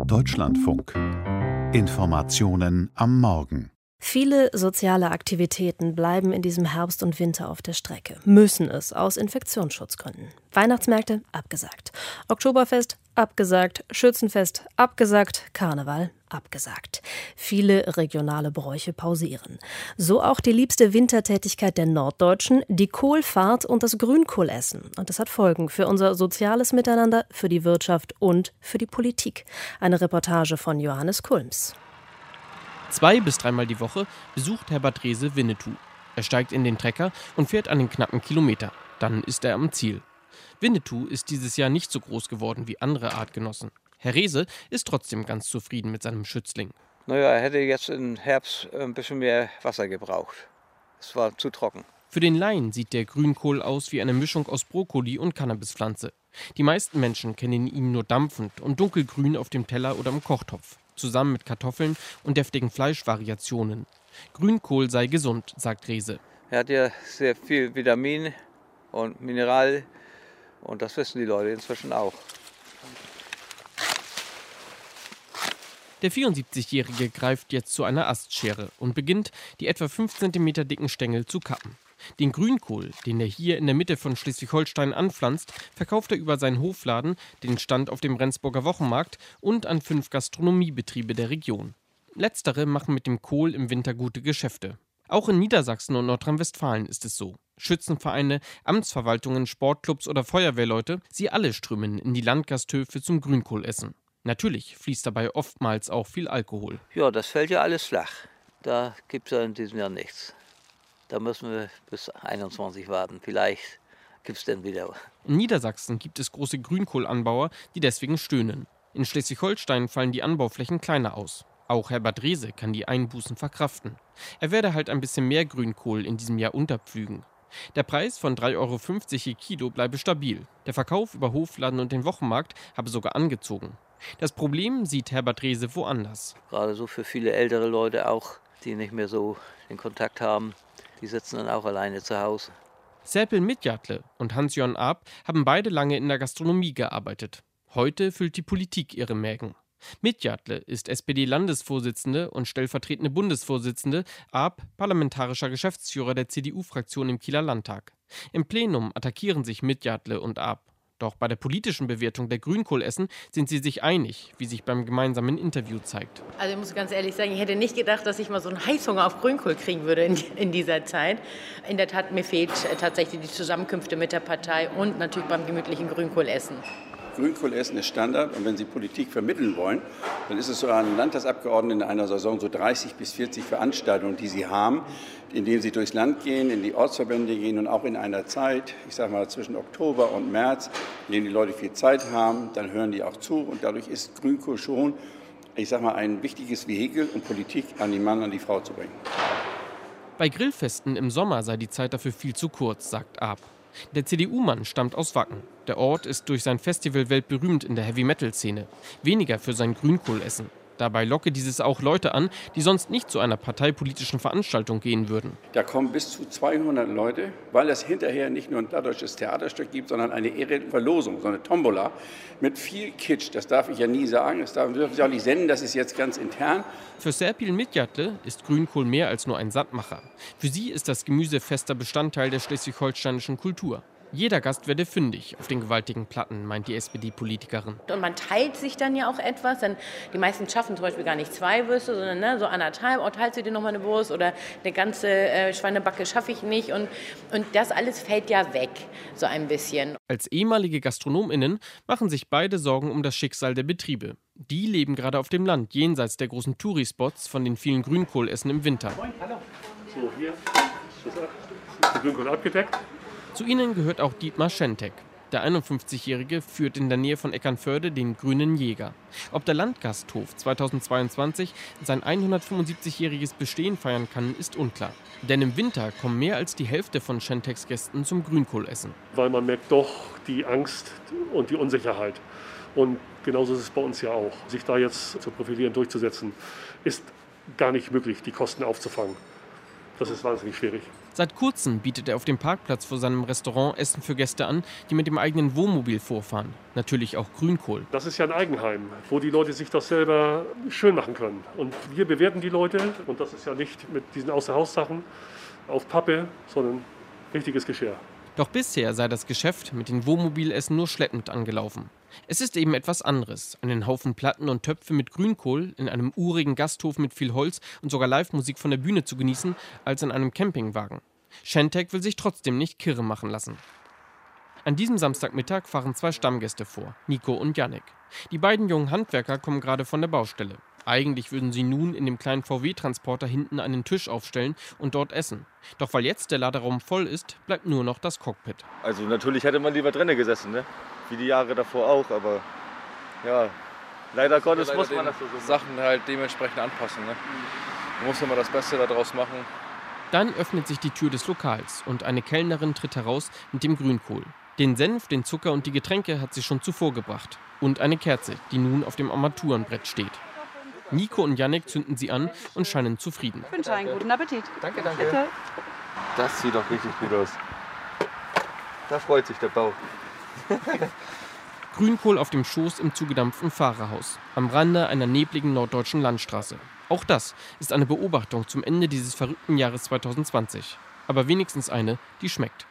Deutschlandfunk. Informationen am Morgen. Viele soziale Aktivitäten bleiben in diesem Herbst und Winter auf der Strecke. Müssen es aus Infektionsschutzgründen. Weihnachtsmärkte abgesagt. Oktoberfest abgesagt. Schützenfest abgesagt. Karneval abgesagt. Viele regionale Bräuche pausieren. So auch die liebste Wintertätigkeit der Norddeutschen, die Kohlfahrt und das Grünkohlessen. Und das hat Folgen für unser soziales Miteinander, für die Wirtschaft und für die Politik. Eine Reportage von Johannes Kulms. 2- bis 3-mal die Woche besucht Herbert Rehse Winnetou. Er steigt in den Trecker und fährt einen knappen Kilometer. Dann ist er am Ziel. Winnetou ist dieses Jahr nicht so groß geworden wie andere Artgenossen. Herr Rehse ist trotzdem ganz zufrieden mit seinem Schützling. Naja, er hätte jetzt im Herbst ein bisschen mehr Wasser gebraucht. Es war zu trocken. Für den Laien sieht der Grünkohl aus wie eine Mischung aus Brokkoli und Cannabispflanze. Die meisten Menschen kennen ihn nur dampfend und dunkelgrün auf dem Teller oder im Kochtopf, zusammen mit Kartoffeln und deftigen Fleischvariationen. Grünkohl sei gesund, sagt Rehse. Er hat ja sehr viel Vitamin und Mineral und das wissen die Leute inzwischen auch. Der 74-Jährige greift jetzt zu einer Astschere und beginnt, die etwa 5 cm dicken Stängel zu kappen. Den Grünkohl, den er hier in der Mitte von Schleswig-Holstein anpflanzt, verkauft er über seinen Hofladen, den Stand auf dem Rendsburger Wochenmarkt und an 5 Gastronomiebetriebe der Region. Letztere machen mit dem Kohl im Winter gute Geschäfte. Auch in Niedersachsen und Nordrhein-Westfalen ist es so. Schützenvereine, Amtsverwaltungen, Sportclubs oder Feuerwehrleute, sie alle strömen in die Landgasthöfe zum Grünkohlessen. Natürlich fließt dabei oftmals auch viel Alkohol. Ja, das fällt ja alles flach. Da gibt es ja in diesem Jahr nichts. Da müssen wir bis 21 warten. Vielleicht gibt es dann wieder. In Niedersachsen gibt es große Grünkohlanbauer, die deswegen stöhnen. In Schleswig-Holstein fallen die Anbauflächen kleiner aus. Auch Herbert Rehse kann die Einbußen verkraften. Er werde halt ein bisschen mehr Grünkohl in diesem Jahr unterpflügen. Der Preis von 3,50 € je Kilo bleibe stabil. Der Verkauf über Hofladen und den Wochenmarkt habe sogar angezogen. Das Problem sieht Herbert Rehse woanders. Gerade so für viele ältere Leute auch, die nicht mehr so den Kontakt haben, die sitzen dann auch alleine zu Hause. Serpil Midjatle und Hans-Jörn Arp haben beide lange in der Gastronomie gearbeitet. Heute füllt die Politik ihre Mägen. Midjatle ist SPD-Landesvorsitzende und stellvertretende Bundesvorsitzende, Arp parlamentarischer Geschäftsführer der CDU-Fraktion im Kieler Landtag. Im Plenum attackieren sich Midjatle und Arp. Doch bei der politischen Bewertung der Grünkohlessen sind sie sich einig, wie sich beim gemeinsamen Interview zeigt. Also ich muss ganz ehrlich sagen, ich hätte nicht gedacht, dass ich mal so einen Heißhunger auf Grünkohl kriegen würde in dieser Zeit. In der Tat, mir fehlt tatsächlich die Zusammenkünfte mit der Partei und natürlich beim gemütlichen Grünkohlessen. Grünkohlessen ist Standard und wenn Sie Politik vermitteln wollen, dann ist es so an Landtagsabgeordneten in einer Saison so 30 bis 40 Veranstaltungen, die Sie haben, in denen Sie durchs Land gehen, in die Ortsverbände gehen und auch in einer Zeit, ich sage mal zwischen Oktober und März, in denen die Leute viel Zeit haben, dann hören die auch zu und dadurch ist Grünkohl schon, ich sage mal, ein wichtiges Vehikel, um Politik an den Mann, an die Frau zu bringen. Bei Grillfesten im Sommer sei die Zeit dafür viel zu kurz, sagt Arp. Der CDU-Mann stammt aus Wacken. Der Ort ist durch sein Festival weltberühmt in der Heavy-Metal-Szene. Weniger für sein Grünkohlessen. Dabei locke dieses auch Leute an, die sonst nicht zu einer parteipolitischen Veranstaltung gehen würden. Da kommen bis zu 200 Leute, weil es hinterher nicht nur ein plattdeutsches Theaterstück gibt, sondern eine Ehrenverlosung, so eine Tombola mit viel Kitsch. Das darf ich ja nie sagen, das darf ich auch nicht senden, das ist jetzt ganz intern. Für Serpil Midjatle ist Grünkohl mehr als nur ein Sattmacher. Für sie ist das Gemüse fester Bestandteil der schleswig-holsteinischen Kultur. Jeder Gast werde fündig auf den gewaltigen Platten, meint die SPD-Politikerin. Und man teilt sich dann ja auch etwas. Denn die meisten schaffen zum Beispiel gar nicht 2 Würste, sondern so 1,5. Oh, teilst du dir noch mal eine Wurst oder eine ganze Schweinebacke schaffe ich nicht. Und das alles fällt ja weg, so ein bisschen. Als ehemalige GastronomInnen machen sich beide Sorgen um das Schicksal der Betriebe. Die leben gerade auf dem Land, jenseits der großen Tourispots von den vielen Grünkohlessen im Winter. Moin, hallo. So, hier ist der Grünkohl abgedeckt. Zu ihnen gehört auch Dietmar Schentek. Der 51-Jährige führt in der Nähe von Eckernförde den Grünen Jäger. Ob der Landgasthof 2022 sein 175-jähriges Bestehen feiern kann, ist unklar. Denn im Winter kommen mehr als die Hälfte von Schenteks Gästen zum Grünkohlessen. Weil man merkt doch die Angst und die Unsicherheit. Und genauso ist es bei uns ja auch. Sich da jetzt zu profilieren, durchzusetzen, ist gar nicht möglich, die Kosten aufzufangen. Das ist wahnsinnig schwierig. Seit kurzem bietet er auf dem Parkplatz vor seinem Restaurant Essen für Gäste an, die mit dem eigenen Wohnmobil vorfahren. Natürlich auch Grünkohl. Das ist ja ein Eigenheim, wo die Leute sich das selber schön machen können. Und wir bewerten die Leute, und das ist ja nicht mit diesen Außerhaussachen auf Pappe, sondern richtiges Geschirr. Doch bisher sei das Geschäft mit den Wohnmobilessen nur schleppend angelaufen. Es ist eben etwas anderes, einen Haufen Platten und Töpfe mit Grünkohl in einem urigen Gasthof mit viel Holz und sogar Live-Musik von der Bühne zu genießen, als in einem Campingwagen. Schentek will sich trotzdem nicht kirre machen lassen. An diesem Samstagmittag fahren 2 Stammgäste vor, Nico und Jannik. Die beiden jungen Handwerker kommen gerade von der Baustelle. Eigentlich würden sie nun in dem kleinen VW-Transporter hinten einen Tisch aufstellen und dort essen. Doch weil jetzt der Laderaum voll ist, bleibt nur noch das Cockpit. Also natürlich hätte man lieber drinnen gesessen, ne? Wie die Jahre davor auch, aber ja, leider Gottes muss man das so machen. Sachen halt dementsprechend anpassen, ne? Man muss immer das Beste daraus machen. Dann öffnet sich die Tür des Lokals und eine Kellnerin tritt heraus mit dem Grünkohl. Den Senf, den Zucker und die Getränke hat sie schon zuvor gebracht. Und eine Kerze, die nun auf dem Armaturenbrett steht. Nico und Jannik zünden sie an und scheinen zufrieden. Ich wünsche einen guten Appetit. Danke, danke. Bitte. Das sieht doch richtig gut aus. Da freut sich der Bauch. Grünkohl auf dem Schoß im zugedampften Fahrerhaus, am Rande einer nebligen norddeutschen Landstraße. Auch das ist eine Beobachtung zum Ende dieses verrückten Jahres 2020. Aber wenigstens eine, die schmeckt.